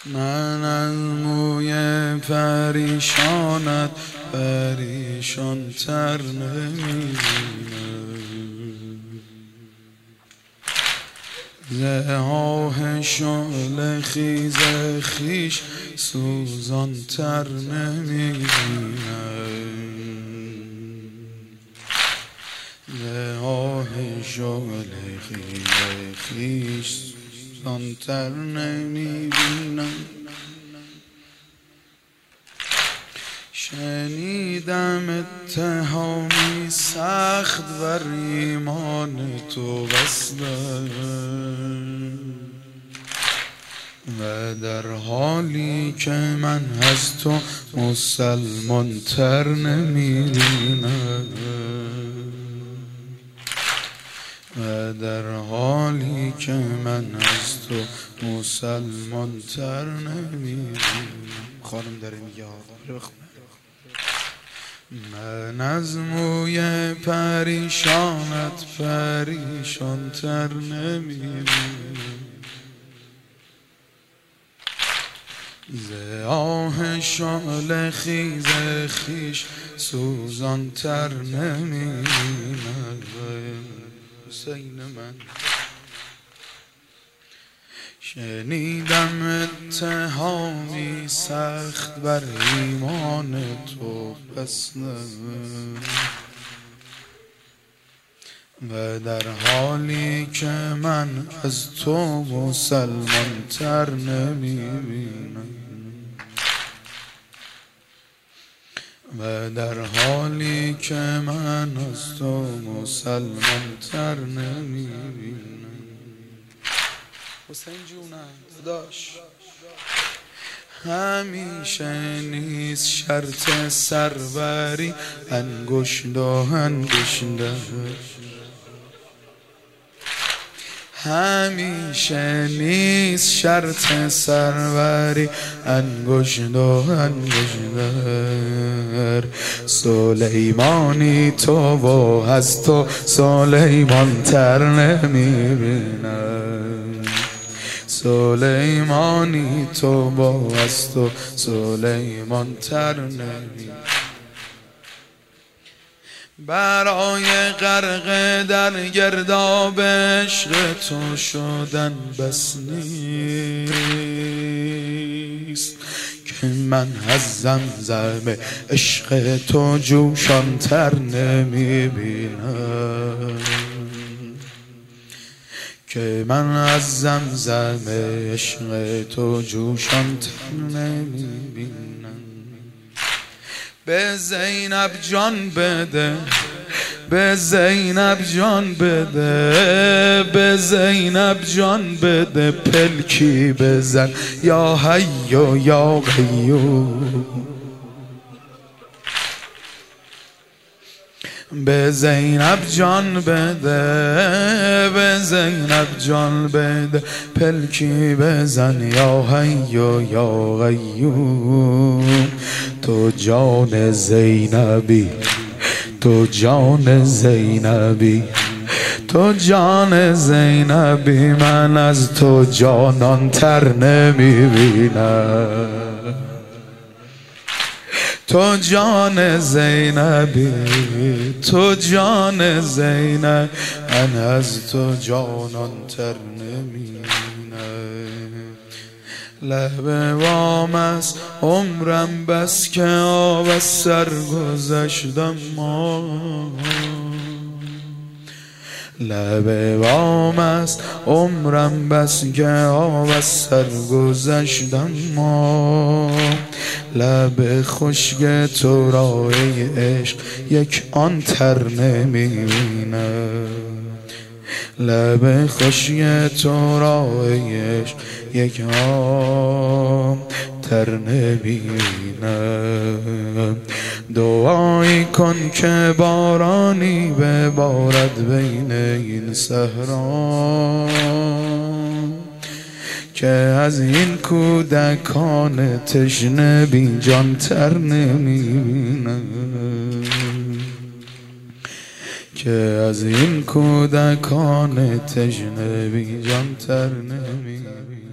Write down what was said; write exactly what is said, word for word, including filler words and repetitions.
من از موی پریشانت پریشان تر نمی‌بینم، ز آه شعله خیز خویش سوزان تر نمی‌بینم، ز آه شعله خیز خویش سوزان تر نمی‌بینم. شنیدم اتهامی سخت بر ایمان تو بسته و در حالی که من از تو مسلمان تر نمی‌بینم، و در حالی که من از تو مسلمان تر نمی‌بینم. خانم داره میگه من از موی پریشانت پریشان تر نمی‌بینم، ز آه شعله خیز خویش سوزان تر نمی‌بینم. حسین من شنیدم اتهامی سخت بر ایمان تو بسته و در حالی که من از تو مسلمان تر نمی‌بینم، و در حالی که من از تو مسلمان تر نمی‌بینم. حسین جونم داداش، همیشه نیست شرط سروری انگشت و انگشت، همیشه نیست شرط سروری انگشت و انگشت. سلیمانی تو و از تو سلیمان تر نمی‌بینم، سلیمانی تو با از تو سلیمان تر نمی‌بینم. برای غرق در گرداب عشق تو شدن بس نیست که من از زمزم عشق تو جوشان تر نمی‌بینم، که من از زمزم عشق تو جوشان تر نمی‌بینم. به زینب جان بده، به زینب جان بده، به زینب جان بده، پلکی بزن یا حی و یا قیوم. به زینب جان بده، به زینب جان بده، پلکی بزن یا حی و یا قیوم. تو جان زینبی، تو جان زینبی، تو جان زینبی، من از تو جانان تر نمی‌بینم. تو جان زینبی، تو جان زینب، من از تو جانان تر نمی‌بینم. لب وام است عمرم بس که آب از سر گذشتم ما، لب وام است عمرم بس که آب از سر گذشتم ما. لب خشک تو را ای عشق یک آن تر نمی‌بینم، لب خشک تو را ای عشق یک آن تر نمی‌بینم. دعایی کن که بارانی ببارد بین این صحرا، که از این کودکان تشنه بی جان تر نمی‌بینم، که از این کودکان تشنه بی جان تر نمی‌بینم.